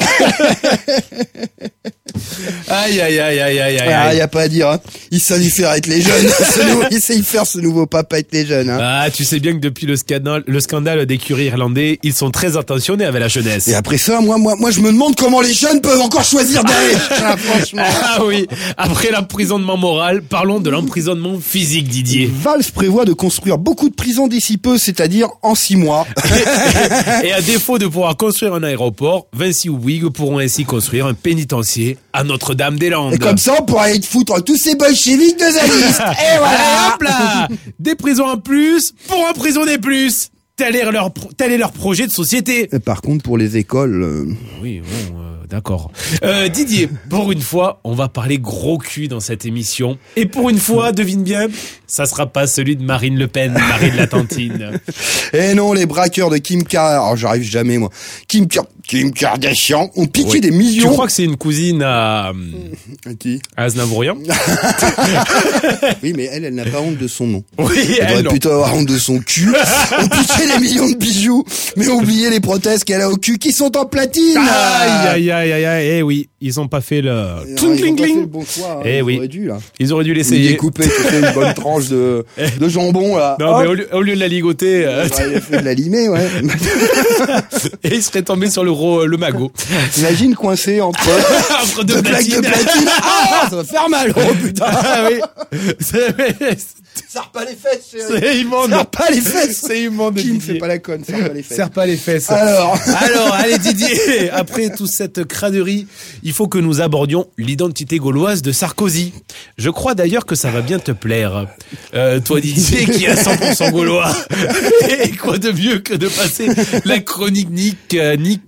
Aïe. Ah, y a pas à dire, hein. Il sait y faire avec les jeunes. Il sait y faire ce nouveau papa avec les jeunes, hein. Ah, tu sais bien que depuis le scandale des curés irlandais, ils sont très attentionnés avec la jeunesse. Et après ça, moi, je me demande comment les jeunes peuvent encore choisir d'aller. Ah, franchement. Ah oui. Après l'emprisonnement moral, parlons de l'emprisonnement physique, Didier. Valls prévoit de construire beaucoup de prisons d'ici peu, c'est-à-dire en 6 mois. Et à défaut de pouvoir construire un aéroport, Vinci ou Bouygues pourront ainsi construire un pénitencier à Notre-Dame-des-Landes. Et comme ça, on pourra aller foutre tous ces bolcheviques de zadistes. Et voilà. Allez, hop là. Des prisons en plus pour emprisonner plus. Tel est leur projet de société. Et par contre, pour les écoles... Oui, bon... D'accord. Didier, pour une fois, on va parler gros cul dans cette émission. Et pour une fois, devine bien, ça sera pas celui de Marine Le Pen, Marie de la Tantine. Eh non, les braqueurs de Kim j'arrive jamais, moi. Kim Kardashian ont piqué des millions. Tu crois que c'est une cousine à Aznavourian? Oui, mais elle n'a pas honte de son nom. Oui, elle devrait plutôt avoir honte de son cul. On piqué des millions de bijoux, mais oubliez les prothèses qu'elle a au cul qui sont en platine. Aïe. Eh oui, ils ont pas fait le cling. Eh oui, ils auraient dû l'essayer. Découper une bonne tranche de jambon là. Non, mais au lieu de la ligoter, il a fait de la limer, ouais. Et il serait tombé sur le magot. Imagine coincé entre deux plaques de platine. Ah, ça va faire mal. Oh putain. Ah oui. Serre pas les fesses, chérie. C'est immonde. Serre pas les fesses. C'est immonde. Qui ne fait pas la conne, serre pas les fesses. Serre pas les fesses. Alors, allez Didier, après toute cette craderie, il faut que nous abordions l'identité gauloise de Sarkozy. Je crois d'ailleurs que ça va bien te plaire. Toi Didier, qui est à 100% gaulois. Et quoi de mieux que de passer la chronique Nick,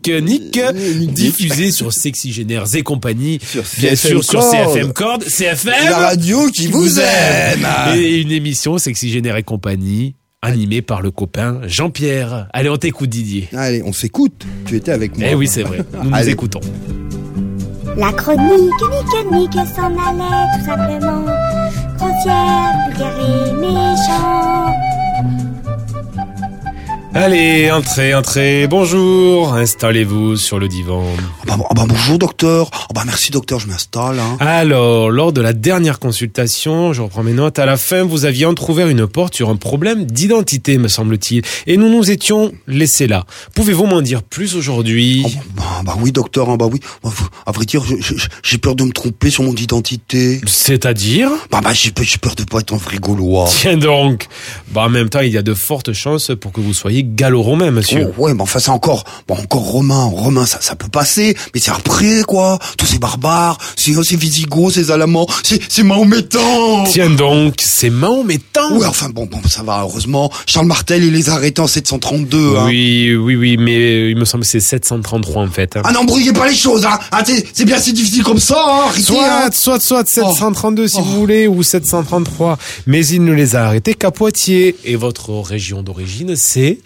diffusée sur Sexygénaires et compagnie. Bien sûr, sur CFM Cord. CFM. La radio qui vous aime. Et une émission Sexygénaires et compagnie, animée par le copain Jean-Pierre. Allez, on t'écoute Didier. Allez, on s'écoute. Tu étais avec moi. Eh oui, c'est vrai. Nous écoutons. La chronique Nick s'en allait tout simplement. Grossière, vulgaire et méchant. Allez, entrez, bonjour, installez-vous sur le divan. Bonjour docteur. Merci docteur, je m'installe. Hein. Alors, lors de la dernière consultation, je reprends mes notes, à la fin, vous aviez entrouvert une porte sur un problème d'identité, me semble-t-il, et nous nous étions laissés là. Pouvez-vous m'en dire plus aujourd'hui? Oui docteur, oui. À vrai dire, j'ai peur de me tromper sur mon identité. C'est-à-dire? J'ai peur de pas être un vrai Gaulois. Tiens donc. En même temps, il y a de fortes chances pour que vous soyez gallo-romain, monsieur. Oh, ouais, mais enfin, c'est encore romain, ça peut passer, mais c'est après, quoi. Tous ces barbares, ces Visigoths, ces Alamans, c'est mahométan. Tiens donc, c'est mahométan. Ouais, enfin, ça va, heureusement. Charles Martel, il les a arrêtés en 732, hein. Oui, mais il me semble que c'est 733, en fait. Hein. Ah, n'embrouillez pas les choses, hein. C'est bien assez difficile comme ça, hein. Soit 732, si vous voulez, ou 733. Mais il ne les a arrêtés qu'à Poitiers. Et votre région d'origine, c'est...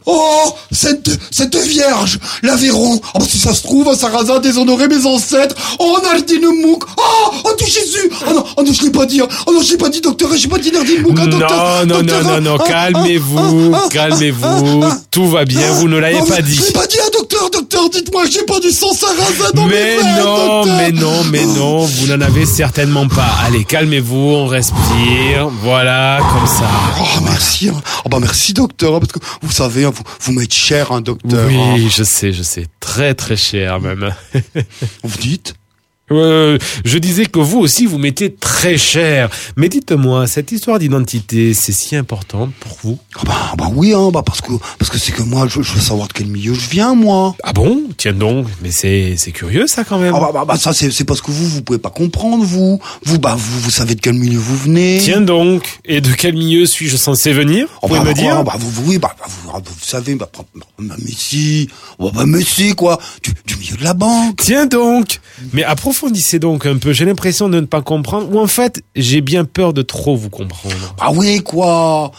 Oh, cette vierge, l'Aveyron. Oh, si ça se trouve, Sarrazin déshonorait mes ancêtres. Oh, Nardine-Mouk. Oh, tout Jésus. Oh non, je l'ai pas dit. Oh non, je l'ai pas dit, docteur. Je l'ai pas dit, Nardine-Mouk. Non, calmez-vous. Tout va bien, vous ne l'avez pas dit. Je l'ai pas dit, docteur, dites-moi que j'ai pas du sang Sarrazin dans mes veines, docteur. Mais non, vous n'en avez certainement pas. Allez, calmez-vous, on respire. Voilà, comme ça. Oh, merci. Merci, docteur, parce que vous savez, vous m'êtes cher, docteur. Oui, je sais. Très, très cher, même. Vous dites? Je disais que vous aussi, vous mettez très cher. Mais dites-moi, cette histoire d'identité, c'est si importante pour vous? Oui, parce que c'est que moi, je veux savoir de quel milieu je viens, moi. Ah bon? Tiens donc, mais c'est curieux, ça, quand même. Ça, c'est parce que vous pouvez pas comprendre, vous vous savez de quel milieu vous venez. Tiens donc, et de quel milieu suis-je censé venir? Vous pouvez me dire? Vous savez, Messi, quoi, du milieu de la banque. Tiens donc, mais approfondissez donc un peu, j'ai l'impression de ne pas comprendre, ou en fait, j'ai bien peur de trop vous comprendre. Quoi,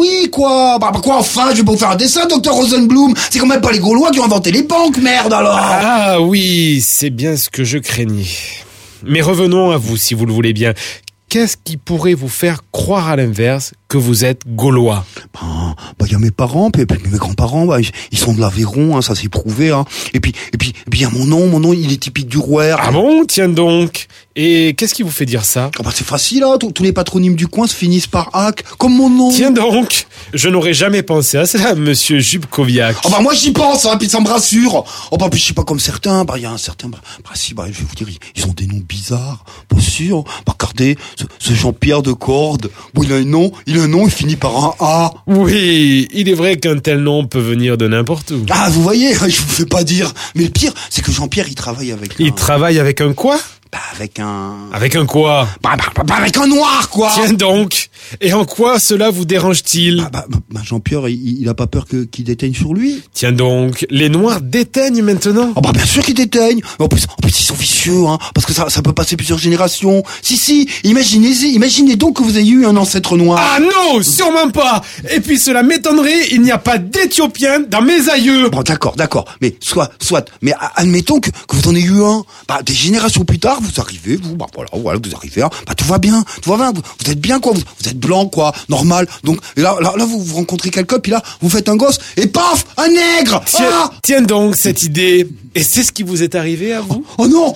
enfin, je vais pas vous faire un dessin, docteur Rosenblum. C'est quand même pas les Gaulois qui ont inventé les banques, merde, alors. Ah oui, c'est bien ce que je craignais. Mais revenons à vous, si vous le voulez bien. Qu'est-ce qui pourrait vous faire croire à l'inverse que vous êtes Gaulois? Y a mes parents, puis mes grands-parents, ils sont de l'Aveyron, ça s'est prouvé, Et puis, y a mon nom, il est typique du Rouer. Ah bon? Tiens donc. Et qu'est-ce qui vous fait dire ça? C'est facile, tous les patronymes du coin se finissent par Hack, comme mon nom. Tiens donc. Je n'aurais jamais pensé à cela, monsieur Jupkoviak. Moi j'y pense, puis ça me rassure. Puis je suis pas comme certains, y a un certain, je vais vous dire, ils ont des noms bizarres, pas sûr. Regardez, ce Jean-Pierre de Corde, il a un nom, il finit par un A. Oui, il est vrai qu'un tel nom peut venir de n'importe où. Vous voyez, je vous fais pas dire. Mais le pire, c'est que Jean-Pierre, il travaille avec Il travaille avec un quoi? Avec un... Avec un quoi? Avec un noir, quoi. Tiens donc. Et en quoi cela vous dérange-t-il? Jean-Pierre, il a pas peur qu'il déteigne sur lui. Tiens donc. Les noirs déteignent maintenant? Bien sûr qu'ils déteignent. En plus, ils sont vicieux, parce que ça peut passer plusieurs générations. Si, imaginez donc que vous ayez eu un ancêtre noir. Ah non, sûrement pas. Et puis cela m'étonnerait, il n'y a pas d'Éthiopiens dans mes aïeux. D'accord. Mais soit. Mais admettons que vous en ayez eu un. Des générations plus tard, vous arrivez, vous arrivez, tout va bien, vous êtes bien, quoi, vous êtes blanc, quoi, normal. Donc, et là, vous rencontrez quelqu'un, puis là, vous faites un gosse, et paf, un nègre! Tiens donc, cette idée. Et c'est ce qui vous est arrivé à vous? Non,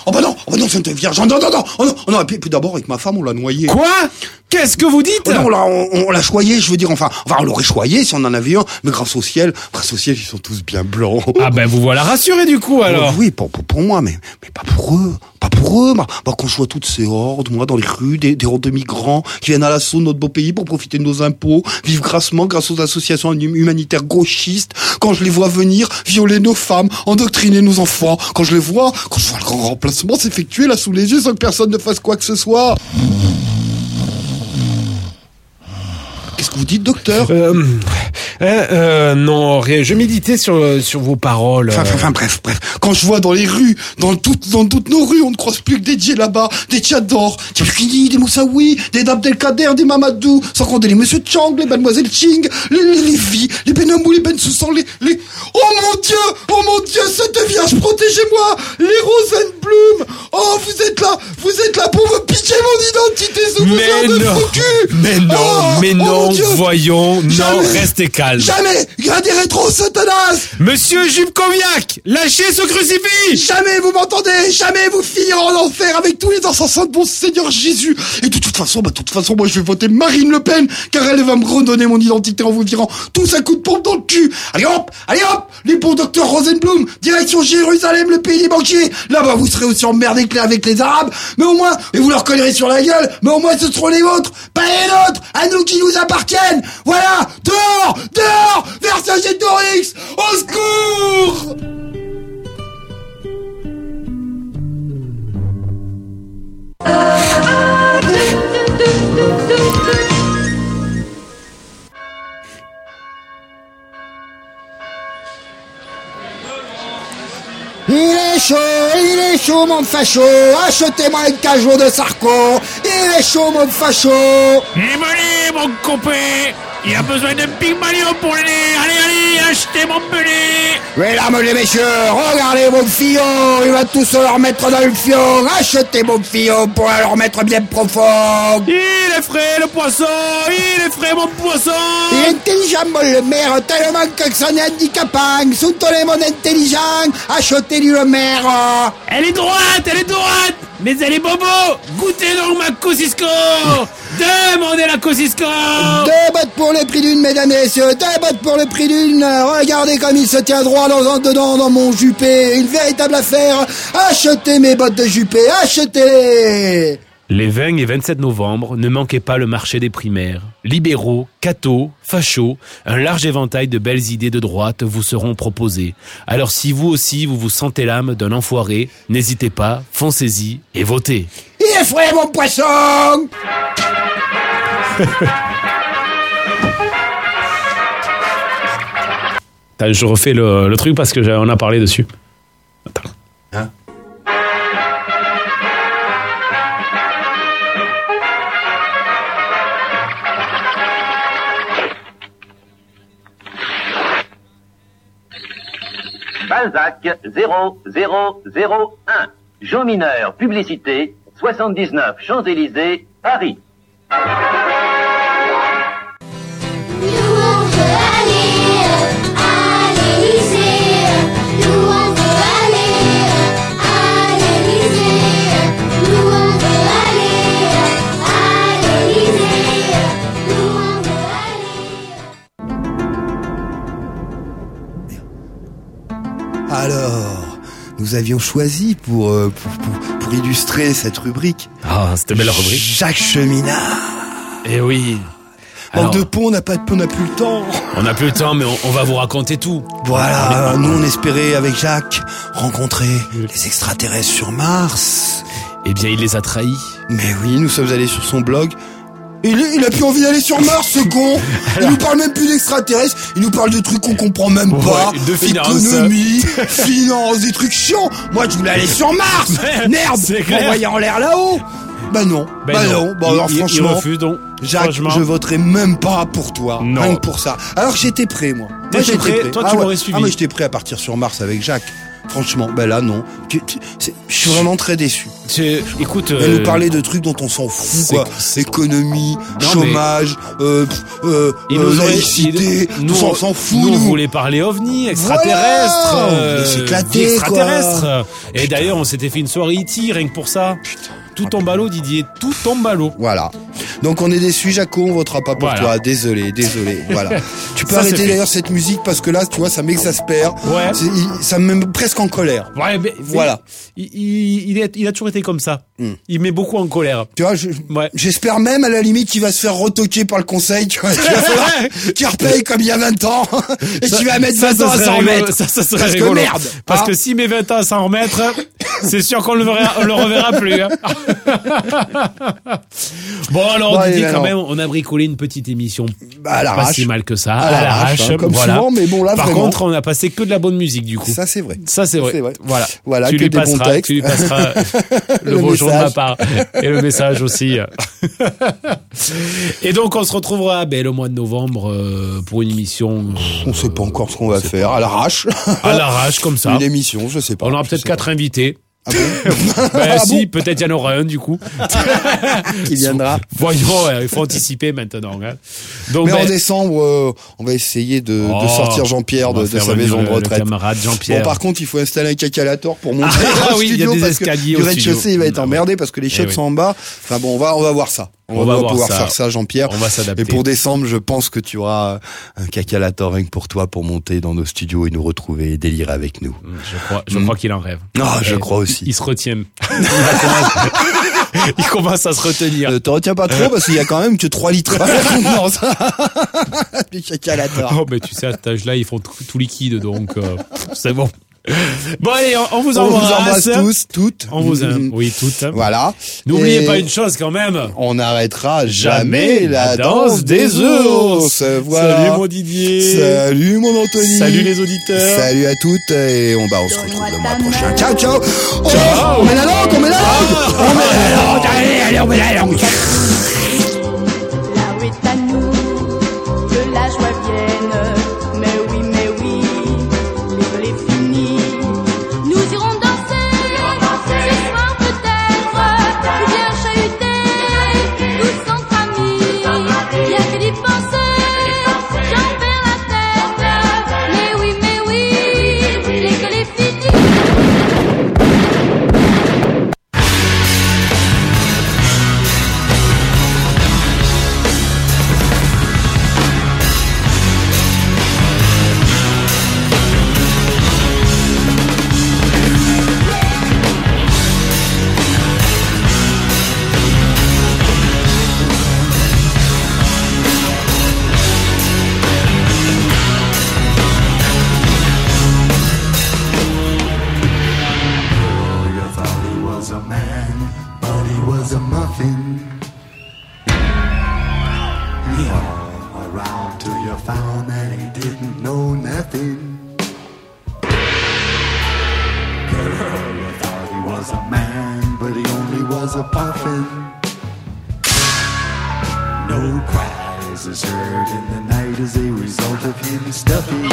Sainte Vierge, non, et puis d'abord, avec ma femme, on l'a noyé. Quoi? Qu'est-ce que vous dites? Non, on l'a choyé, je veux dire, enfin, on l'aurait choyé si on en avait un, mais grâce au ciel, ils sont tous bien blancs. Vous voilà rassuré du coup, alors. Oui, pour moi, mais pas pour eux. Quand je vois toutes ces hordes, moi, dans les rues, des hordes de migrants qui viennent à l'assaut de notre beau pays pour profiter de nos impôts, vivre grassement grâce aux associations humanitaires gauchistes, quand je les vois venir violer nos femmes, endoctriner nos enfants, quand je vois le grand remplacement s'effectuer là sous les yeux sans que personne ne fasse quoi que ce soit. Qu'est-ce que vous dites, docteur? Non, rien. Je méditais sur vos paroles. Bref. Quand je vois dans les rues, dans toutes nos rues, on ne croise plus que des djellabas, des tchadors, des Fini, des Moussaoui, des Abdelkader, des Mamadou, sans compter les Monsieur Chang, les Mademoiselle Ching, les Lévi, les Benamou, les Bensoussan, les... Oh mon Dieu, cette vierge, protégez-moi, les Rosenblum. Oh, vous êtes là pour me piquer mon identité sous vos airs de faux cul. Mais non, voyons, restez calme. Jamais, gradez rétro, Satanas. Monsieur Jupkoviak, lâchez ce crucifix. Jamais vous m'entendez, jamais vous finirez en enfer avec tous les assassins de bon Seigneur Jésus. Et de toute façon, moi je vais voter Marine Le Pen, car elle va me redonner mon identité en vous virant tous un coup de pompe dans le cul. Allez hop, les bons docteurs Rosenblum, direction Jérusalem, le pays des banquiers. Là-bas vous serez aussi emmerdés avec les Arabes, mais au moins, et vous leur collerez sur la gueule, mais au moins ce seront les vôtres, pas les nôtres, à nous qui nous appartiennent. Voilà, dehors, Vercingétorix, au secours. Il est chaud, mon facho. Achetez-moi une cajot de Sarko. Il est chaud, mon facho. Allez, mon copain. Il a besoin d'un Pygmalion pour l'aider. Allez, acheter mon pelé. Mesdames et messieurs, regardez mon fion, il va tous se le remettre dans le fion. Achetez mon fion pour le remettre bien profond. Il est frais le poisson, il est frais mon poisson. Il est intelligent mon le maire, tellement que ça n'est handicapant. Soutenez mon intelligent, achetez-lui le maire. Elle est droite, mais elle est bobo. Goûtez donc ma Kosciuszko. Demandez la Kosciuszko. 2 bottes pour le prix d'une, mesdames et messieurs, 2 bottes pour le prix d'une. Regardez comme il se tient droit dedans dans mon jupé. Une véritable affaire. Achetez mes bottes de jupé, achetez-les. Les 20 et 27 novembre, ne manquez pas le marché des primaires. Libéraux, cathos, fachos, un large éventail de belles idées de droite vous seront proposées. Alors si vous aussi vous sentez l'âme d'un enfoiré, n'hésitez pas, foncez-y et votez. Il est frais mon poisson. Attends, je refais le truc parce que on a parlé dessus. Attends. Hein? Balzac 0001. Jean Mineur, publicité, 79 Champs-Élysées, Paris. Alors, nous avions choisi pour illustrer cette rubrique. Ah, c'était belle rubrique. Jacques Cheminade. Eh oui. Manque de peau, on n'a plus le temps. On n'a plus le temps, mais on va vous raconter tout. Voilà, nous on espérait avec Jacques rencontrer les extraterrestres sur Mars. Eh bien, il les a trahis. Mais oui, nous sommes allés sur son blog. Il a plus envie d'aller sur Mars, ce con. Il nous parle même plus d'extraterrestres. Il nous parle de trucs qu'on comprend même pas. De finance. Économie, finance, des trucs chiants. Moi, je voulais aller sur Mars. Merde, m'envoyer en l'air là-haut. Bah non. Alors franchement, il refuse donc. Jacques, je voterai même pas pour toi. Non. Rien que pour ça. Alors que j'étais prêt, moi. J'étais prêt. Toi, tu l'aurais suivi. Ah, moi, j'étais prêt à partir sur Mars avec Jacques. Franchement, ben là, non. Je suis vraiment très déçu. Écoute, elle nous parlait de trucs dont on s'en fout, quoi. Économie, chômage, laïcité, tout ça, on s'en fout. Nous, on voulait parler ovni, extraterrestres. Voilà, s'éclater, extraterrestres. Et d'ailleurs, on s'était fait une soirée E.T. rien que pour ça. Tout tombe à l'eau, Didier, tout tombe à l'eau. Voilà. Donc on est déçus, Jaco, on votera pas pour toi. Désolé. Voilà. Tu peux arrêter d'ailleurs cette musique parce que là, tu vois, ça m'exaspère. Ouais. Ça me met presque en colère. Ouais, mais voilà. Il a toujours été comme ça. Il met beaucoup en colère. Tu vois, j'espère même à la limite qu'il va se faire retoquer par le conseil. Tu vois, qu'il repaye comme il y a 20 ans et qu'il va mettre 20 ans à s'en remettre. Ça serait rigolo. Merde. Parce que s'il met 20 ans à s'en remettre, c'est sûr qu'on le reverra plus. Hein. Bon alors Didier, quand même, on a bricolé une petite émission à l'arrache. Pas si mal que ça, à l'arrache, hein, comme souvent, mais bon là par vraiment. contre, on a passé que de la bonne musique du coup. Ça c'est vrai. Voilà. Tu lui passeras le bonjour de ma part et le message aussi. Et donc on se retrouvera le mois de novembre pour une émission. On sait pas encore ce qu'on va faire, à l'arrache. À l'arrache comme ça. Une émission, je sais pas. On aura peut-être 4 invités. Ah bon si, peut-être il y en aura un du coup. Qui viendra. Voyons, il faut anticiper maintenant. Hein. Donc, mais en décembre, on va essayer de sortir Jean-Pierre de sa maison de retraite. Le camarade Jean-Pierre. Bon, par contre, il faut installer un cacalator pour monter au studio, il y a des escaliers au studio. Le rez-de-chaussée, il va être emmerdé parce que les chiottes sont en bas. Enfin bon, on va voir ça. On va pouvoir faire ça, Jean-Pierre. On va s'adapter. Et pour décembre, je pense que tu auras un cacalator rien que pour toi pour monter dans nos studios et nous retrouver et délirer avec nous. Je crois qu'il en rêve. Ah, je crois aussi. Il se retient. Il commence à se retenir. Te retiens pas trop parce qu'il y a quand même que 3 litres à la contenance. Du cacalator. Oh, mais tu sais, à cet âge-là, ils font tout liquide, donc c'est bon. Bon allez, on vous embrasse tous, toutes. On vous aime, oui toutes. Voilà. N'oubliez pas une chose quand même. On n'arrêtera jamais la danse des ours. Voilà. Salut mon Didier. Salut mon Anthony. Salut les auditeurs. Salut à toutes et on se retrouve le mois prochain. Ciao. Ciao. On met la langue. On met la langue. Allez, on met la langue. Là où est à nous que la joie vienne. Mais oui. feeling stuffy.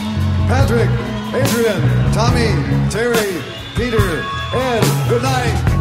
Adrian, Tommy, Terry, Peter, Ed, good night.